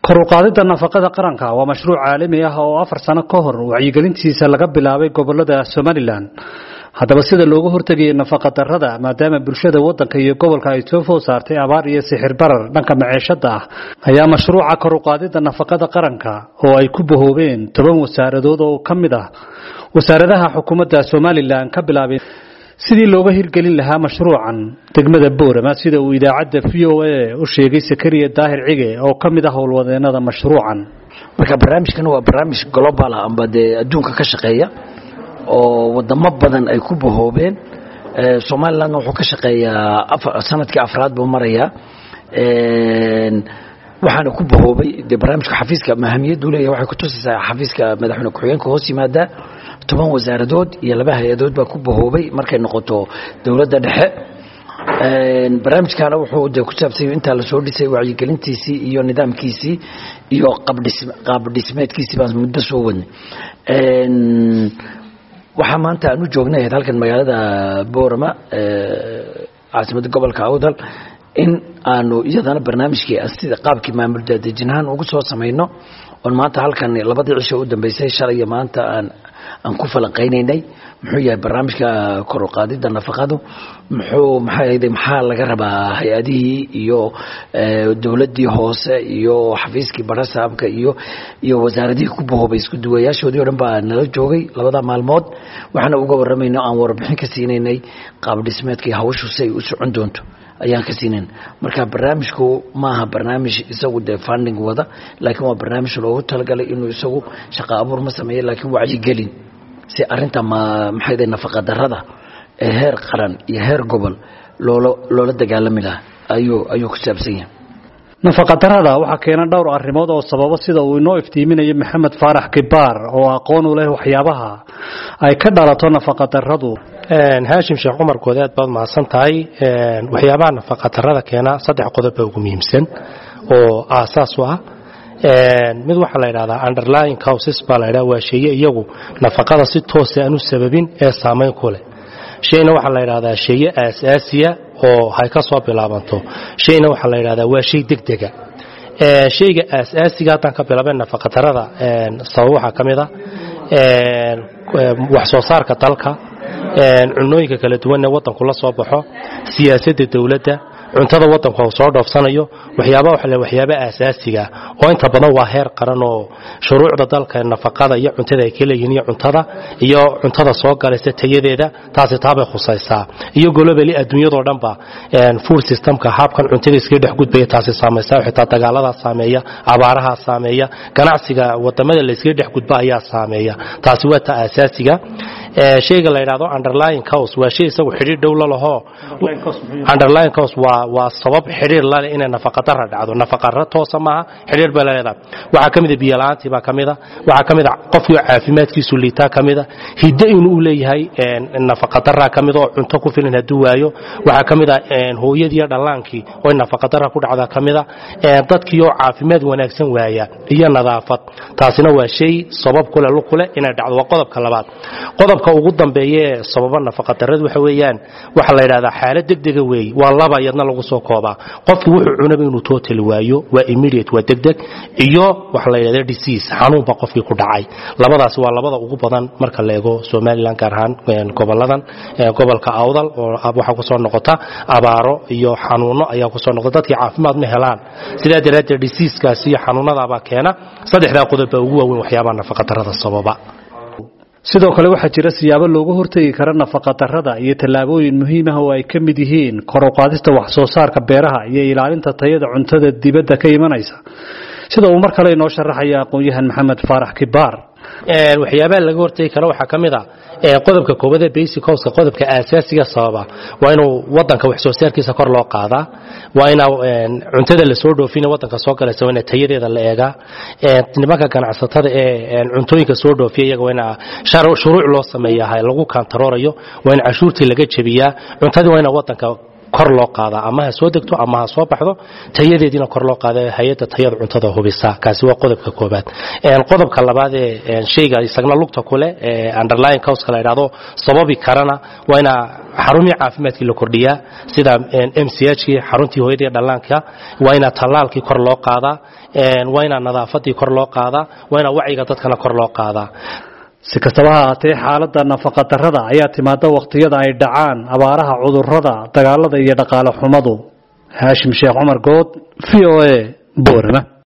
kor u qaadida nafaqada qaranka waa mashruuc caalami ah oo 4 sano ka hor wacyigelintiisa laga bilaabay gobolada Somaliland. haddaba sida looga hortagay nafaqa darrada maadaama bulshada wadanka iyo gobolka ay soo food saartay abaar iyo sixir barar dhanka maciishada ah ayaa mashruuca kor u qaadida nafaqada qaranka oo ay ku bahoobeen 10 wasaaradood oo kamid ah wasaaradaha xukuumadda Somaliland ka bilaabay sidii looga hirgelin lahaa mashruucan degmada Boorama sida uu idaacada VOA u sheegay Sakariya Daahir Cige oo kamid ah howlwadeenada mashruucan. marka barnaamijkan waa barnaamij global ah amba adduunka ka shaqeeya oo wadamo badan ay ku bahoobeen. Somaliland wuxuu ka shaqeeyaa sanadkii afraad buu marayaa waxaana ku bahoobay barnaamijka xafiiska mahamiyadu leeyahay waxay ku tusaysaa xafiiska madaxweyne ku-xigeenka hoos yimaada 10 wasaaradood iyo 2 hay'adood baa ku bahoobay markay noqoto dawladda dhexe. barnaamijkana wuxuu ku saabsan inta la soo dhisay wacyigelintiisii iyo nidaamkiisii iyo qaab dhismeedkiisii baan muddo soo wadnay. waxa maanta aanu joognay halkan magaalada Boorama caasimada gobolka Awdal in aanu iyadana barnaamijkii sida qaabkii maamul daadejinahan ugu soo sameeyno oo maanta halkan labadii cisho u dambeysay shalay maanta aan ku falanqeynaynay muxuu yahay barnaamijka kor u qaadida nafaqadu maxaa laga rabaa hay'adihii iyo dawladii hoose iyo xafiiskii barasaabka iyo wasaaradihii ku bahoobay isku duwayaashoodii oo dhan baa nala joogay labada maalmood waxaana uga waramayno aan warbixin ka siinaynay qaab dhismeedkii hawshu say u socon doonto ayaan ka siinayn. marka barnaamijku maaha barnaamij isagu funding wada laakiin waa barnaamij loogu talagalay inuu isagu shaqo abuur ma sameeyo laakiin wacyigelin si arinta maxay nafaqa darrada heer qaran iyo heer gobol loola dagaalami lahaa ayuu ku saabsan yahay. nafaqa darrada waxa keenan dhowr arrimood oo sababo sida uu inoo iftiiminayo Maxamed Faarax Kibaar oo aqoon u leh waxyaabaha ay ka dhalato nafaqa darradu. Haashim Sheekh Umar Goodaad baad mahadsan tahay. waxyaabaha nafaqa darrada keena 3 qodob ugu muhiimsan oo aasaas u ah. mid waxa la yiraahdaa underlying causes baa la yiraahdaa waa shay iyagu nafaqada si toos ah aanu sababin ee saameyn ku leh. shayna waxa la yiraahdaa shay asaasiya oo hay ka soo bilaabanto. shayna waxa la yiraahdaa waa shay degdega. shayga asaasiga tan ka bilaabeen nafaqa darrada sabab waxa kamid ah wax soo saarka dalka cunooyinka kala duwan ee wadanku la soo baxo siyaasadda dawladda cuntada wadanku soo dhoofsanayo waxyaabo asaasiga oo inta badan waa heer qaran oo shuruucda dalka nafaqada iyo cuntada ay kala yihiin cuntada soo galaysa tayadeeda taasi taabay khusaysaa iyo globally adduunyada oo dhanba food systemka habkan cuntada iska dhex gudbaya taasi saameeysa xitaa dagaalada saameeya abaaraha saameeya ganacsiga wadamada la iska dhex gudba ayaa saameeya taasi waa ta asaasiga. shayga la yiraahdo underlying cause waa shay isagu xiriir dhow la laho. underlying cause waa sabab xiriir la leh in nafaqa darro dhacdo. nafaqa toos ma xiriir baa leedahay. waxa kamid ah biyo la'aantii baa kamid ah. waxa kamid ah qofka caafimaadkiisu liita kamid ah. hiddo inuu leeyahay nafaqa darro kamid oo cunto ku filan haduu waayo. waxa kamid ah hooyadii iyo dhalaankii oo nafaqa darro ku dhacda kamid ah. dadkii oo caafimaad wanaagsan waaya iyo nadaafad taasina waa shay sabab kale inay dhacdo. waa qodobka labaad. qodobka ugu dambeeyay sababa nafaqa darrada waxa weeyaan waxa la yiraahdaa xaalad degdeg ah weey waa laba yadna lagu soo koobaa. qofku wuxuu cunaba inuu total waayo waa immediate waa degdeg iyo waxa la yiraahdaa disease xanuun ba qofkii ku dhacay. labadaas waa labada ugu badan marka la eego Somaliland gaar ahaan goboladan gobolka Awdal oo waxa ku soo noqota abaaro iyo xanuuno ayaa ku soo noqda dadkii caafimaad ma helaan sida daraaddeed disease kaasi iyo xanuunada ba keena. 3 qodob ugu waaweyn waxyaabaha nafaqa darrada sababa. sidoo kale waxa jira siyaabo looga hortagi karo nafaqa darrada iyo talaabooyin muhiim ah oo ay ka mid yihiin kor u qaadista wax soo saarka beeraha iyo ilaalinta tayada cuntada dibadda ka imanaysa sida uu mar kale inoo sharaxaya aqoon-yahan Maxamed Faarax Kibaar. waxyaabaha laga hortagi karo waxa kamid ah qodobka koobaad ee basic cause qodobka asaasiga sababa waa inuu wadanka wax soo saarkiisa kor loo qaadaa. waa in cuntada la soo dhoofinayo wadanka soo galaysa waa in tayadeeda la eega. nimanka ganacsatada ee cuntooyinka soo dhoofiya iyaga waa in shuruuc loo sameeyaa lagu kantaroorayo waa in cashuurtii laga jabiyaa. cuntada waa in wadanka kor loo qaadaa ama ha soo degto ama ha soo baxdo tayadeedina kor loo qaada hay'adda tayada cuntada hubisa kaasi waa qodobka koobaad qodobka labaad ee shayga isagna lugta kule underlying cause kala yiraahdo sababi karana waa ina xarumaha caafimaadka la kordhiyaa sida MCH xaruntii hooyada dhallaanka waa ina talaalkii kor loo qaadaa waa ina nadaafadii kor loo qaadaa waa ina wacyiga dadkana kor loo qaadaa si kastaba ha ahaatee xaaladda nafaqa darrada ayaa timaada waqtiyada ay dhacaan abaaraha cudurrada dagaalada iyo dhaqaale xumadu Haashim Sheekh Cumar Good VOA Boorama